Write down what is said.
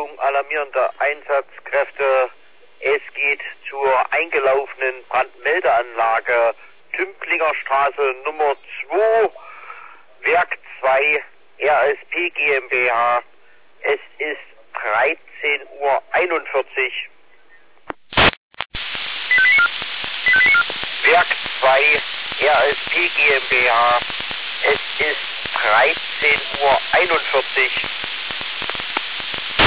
Achtung, alarmierende Einsatzkräfte. Es geht zur eingelaufenen Brandmeldeanlage Tümplinger Straße Nummer 2, Werk 2, RSP GmbH. Es ist 13:41 Uhr. Werk 2, RSP GmbH. Es ist 13:41 Uhr.